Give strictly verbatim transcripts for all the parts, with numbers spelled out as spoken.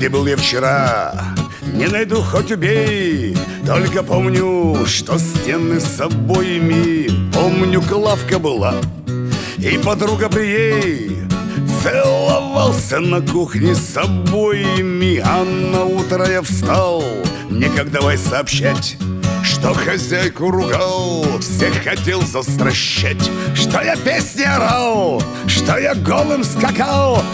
где был я вчера, не найду, хоть убей. Только помню, что стены с обоями. Помню, лавка была, и подруга при ей целовался на кухне с обоями. А на утро я встал, мне как давай сообщать, что хозяйку ругал, всех хотел застращать, что я песни орал, что я голым скакал.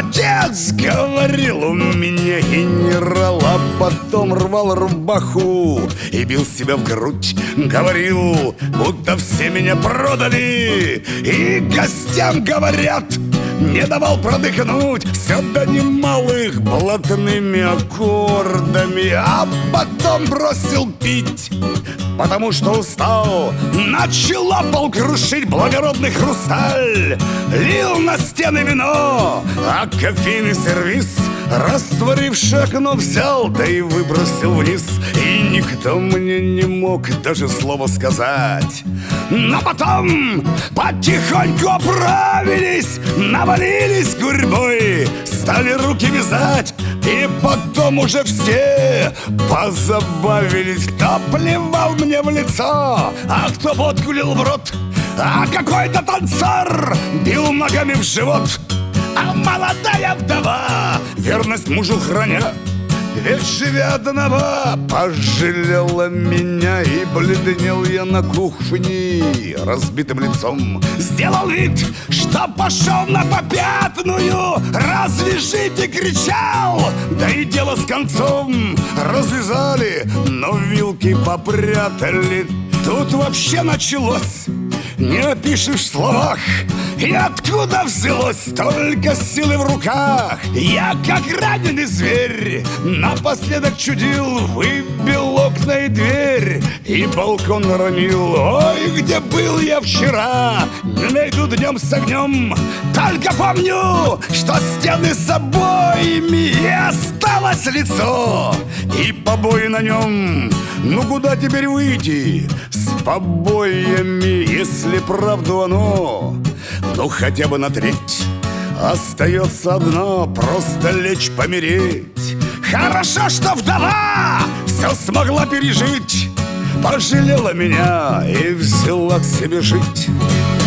Отец говорил, у меня генерал, а потом рвал рубаху и бил себя в грудь. Говорил, будто все меня продали, и гостям говорят, не давал продыхнуть. Все до немалых блатными аккордами, а потом бросил пить, потому что устал. Начала пол крушить благородный хрусталь. Лил на стены вино, а кофейный сервиз, растворивший окно, взял, да и выбросил вниз. И никто мне не мог даже слова сказать. Но потом потихоньку оправились, навалились гурьбой, стали руки вязать. И потом уже все позабавились. Кто плевал мне в лицо, а кто водку лил в рот, а какой-то танцор бил ногами в живот. А молодая вдова, верность мужу храня, ведь живя одного, пожалела меня. И бледнел я на кухне разбитым лицом. Сделал вид, что пошел на попятную, развяжите, кричал, да и дело с концом. Развязали, но вилки попрятали. Тут вообще началось, не опишешь в словах. И откуда взялось столько силы в руках? Я, как раненый зверь, напоследок чудил, выбил окна и дверь, и балкон ранил. Ой, где был я вчера, не найду днем с огнем. Только помню, что стены с обоями, и осталось лицо, и побои на нем. Ну куда теперь выйти с побоями, если правду оно? Ну хотя бы на треть остается одно, просто лечь помереть. Хорошо, что вдова все смогла пережить, пожалела меня и взяла к себе жить.